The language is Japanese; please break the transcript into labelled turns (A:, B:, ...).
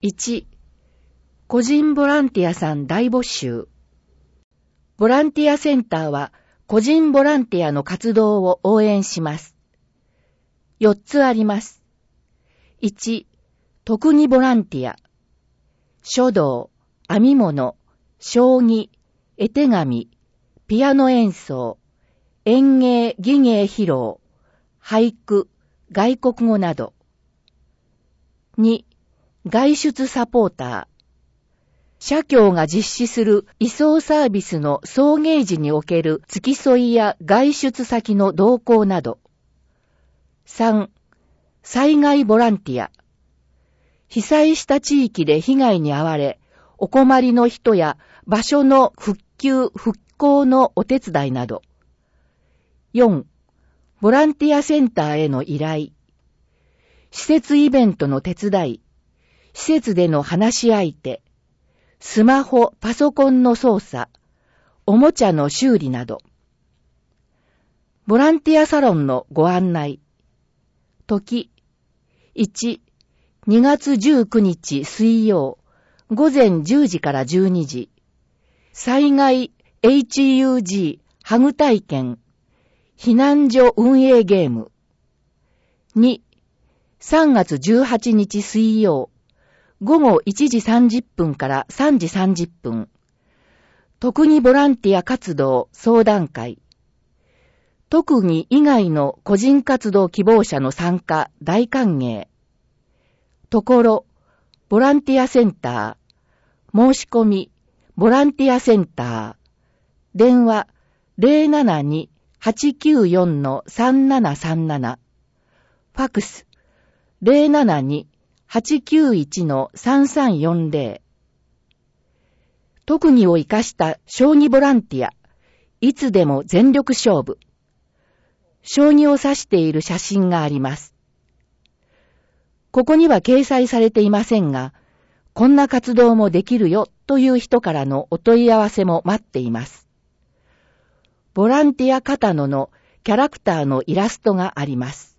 A: 1、個人ボランティアさん大募集。ボランティアセンターは個人ボランティアの活動を応援します。4つあります。1、特技ボランティア。書道、編み物、将棋、絵手紙、ピアノ演奏、演芸、技芸披露、俳句、外国語など。2、外出サポーター。社協が実施する移送サービスの送迎時における付き添いや外出先の同行など。3、災害ボランティア。被災した地域で被害に遭われ、お困りの人や場所の復旧・復興のお手伝いなど。4、ボランティアセンターへの依頼。施設イベントの手伝い、施設での話し相手、スマホ、パソコンの操作、おもちゃの修理など。ボランティアサロンのご案内。時。1、2月19日水曜、午前10時から12時。災害 HUG ハグ体験、避難所運営ゲーム。2、3月18日水曜、午後1時30分から3時30分。特技ボランティア活動相談会。特技以外の個人活動希望者の参加大歓迎。ところ、ボランティアセンター。申し込み、ボランティアセンター。電話 072-894-3737。ファクス 072-891-3340。特技を生かした将棋ボランティア。いつでも全力勝負。将棋を指している写真があります。ここには掲載されていませんが、こんな活動もできるよという人からのお問い合わせも待っています。ボランティア片野のキャラクターのイラストがあります。